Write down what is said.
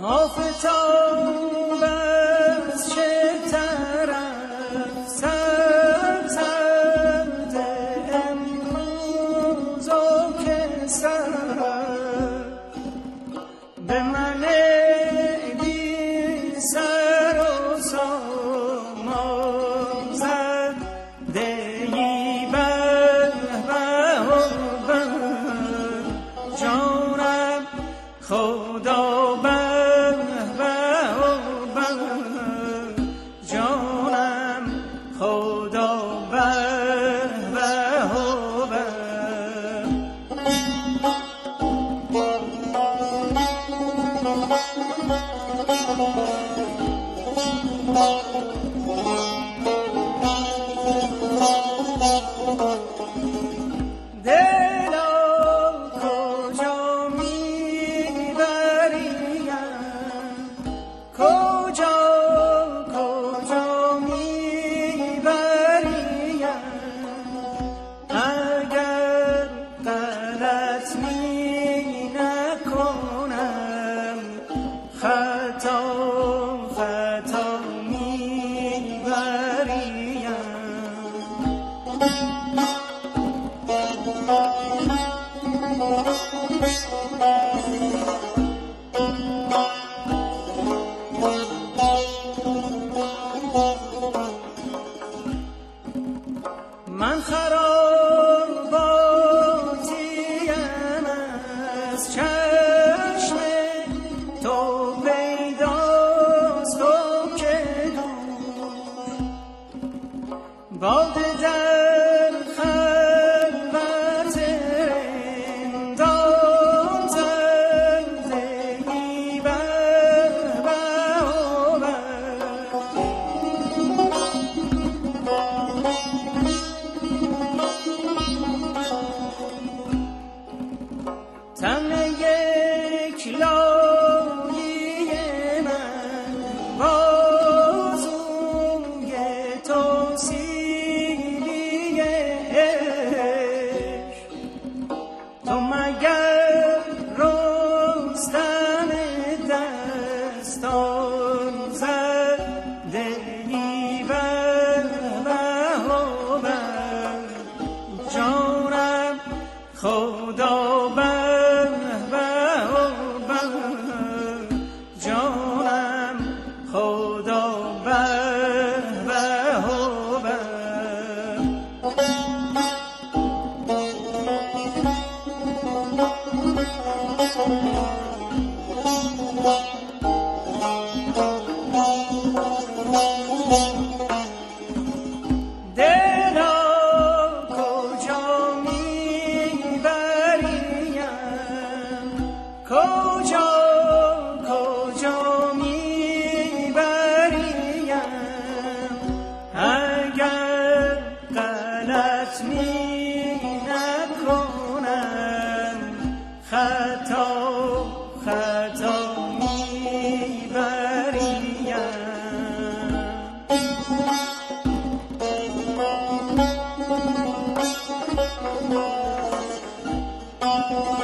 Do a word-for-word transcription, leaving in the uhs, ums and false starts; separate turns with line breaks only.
آفتاب از چه طرف سر سرد امروز و که سر به من بی سر و سامان زد دیی به به و به جانم خدا به به و به جانم خدا به به و به دلا کجا میبریم کجا کجا میبریم اگر غلط می نکنم خطا خطا میبریم من خراباتیم از چشم تو پیداست و که دور باده در خلوت رندان زندگی بر تن یک لایی من بازوی تو سیلی عشق تو مگر رستم دستان زده‌ای بر به و بر جانم خدا به جانم خدا به به و به دلا کجا میبریم کجا کجا میبریم اگر غلط می نکنم خطا خطا میبریم